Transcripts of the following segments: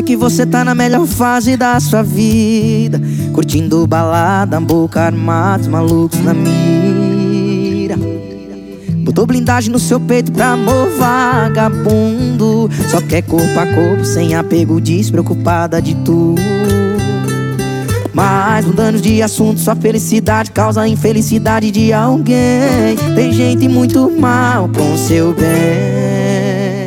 que você tá na melhor fase da sua vida, curtindo balada, boca armada, os malucos na mira. Botou blindagem no seu peito pra amor vagabundo, só quer corpo a corpo, sem apego, despreocupada de tudo. Mas mudando de assunto, sua felicidade causa a infelicidade de alguém. Tem gente muito mal com seu bem.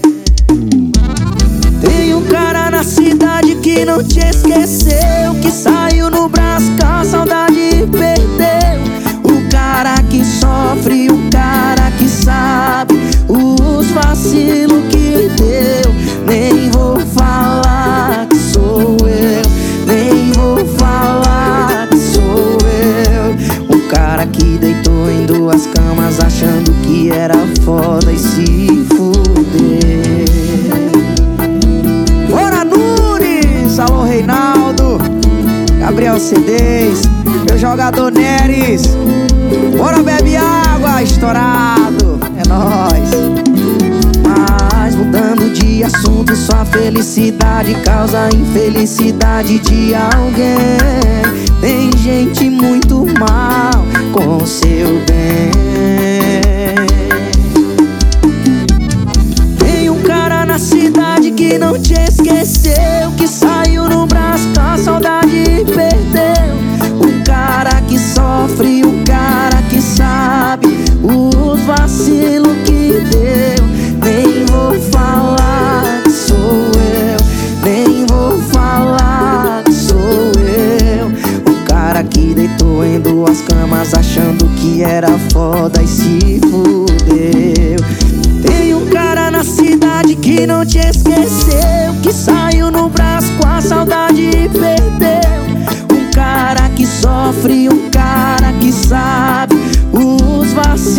Tem um cara na cidade que não te esqueceu, que saiu no braço com a saudade e perdeu. O cara que sofre, o cara que sabe os vacilos que deu. Nem vou falar que sou eu, nem vou falar que sou eu. O cara que deitou em duas camas achando que era foda e se fudeu. Bora Nunes, alô Reinaldo, Gabriel CDs, meu jogador Neres. Bora bebe água, estourado, é nóis. Mas mudando de assunto, sua felicidade causa a infelicidade de alguém. Tem gente muito mal com seu bem. Tem um cara na cidade que não te esqueceu, que saiu no braço com a saudade e perdeu. O cara que sofre, o cara que sabe os vacilos que deu. Nem vou falar que sou eu, nem vou falar que sou eu. O cara que deitou em duas camas achando que era foda e se fudeu. Tem um cara na cidade que não te esqueceu, que saiu no braço com a saudade e perdeu. Um cara que sofre, um cara que sabe os vacilos